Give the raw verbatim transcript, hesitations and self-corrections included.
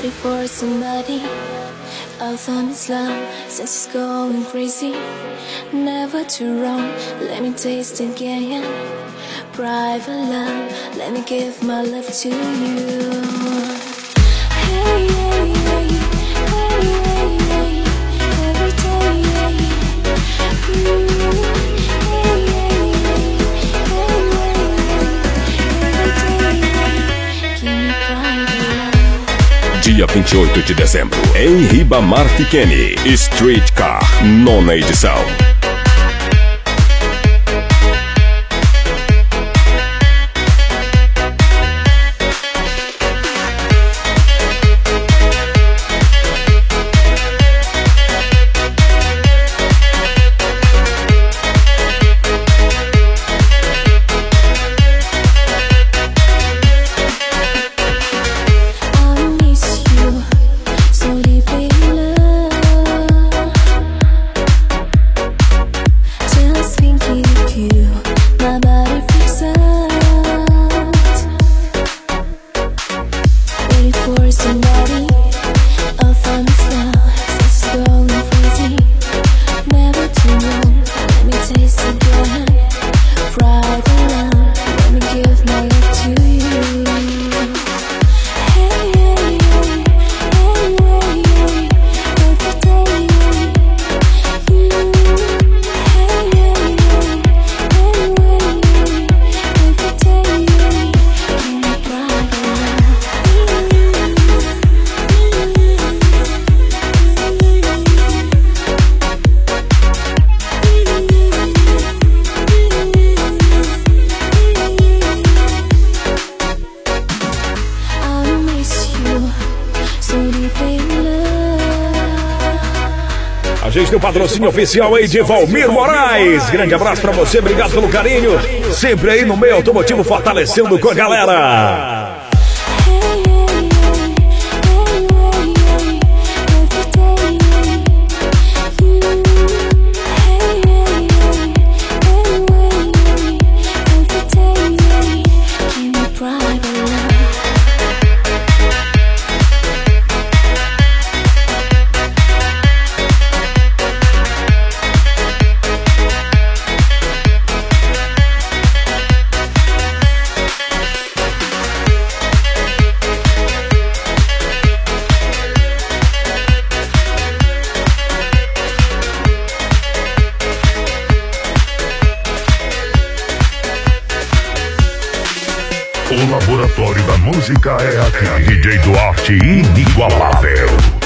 waiting for somebody. I found Islam, since it's going crazy. Never too wrong, let me taste again. Private love, let me give my love to you. Hey, hey, hey, hey, hey, hey, every day, hey, ooh, hey, hey, hey, hey, hey, every day, give me private love. Dia vinte e oito de dezembro, em Ribamar Fiquene, Street Car, nona edição. A gente tem o patrocínio oficial aí de Valmir Moraes. Grande abraço pra você, obrigado pelo carinho. Sempre aí no meio automotivo, fortalecendo com a galera. O laboratório da música é aqui. D J Duarte inigualável.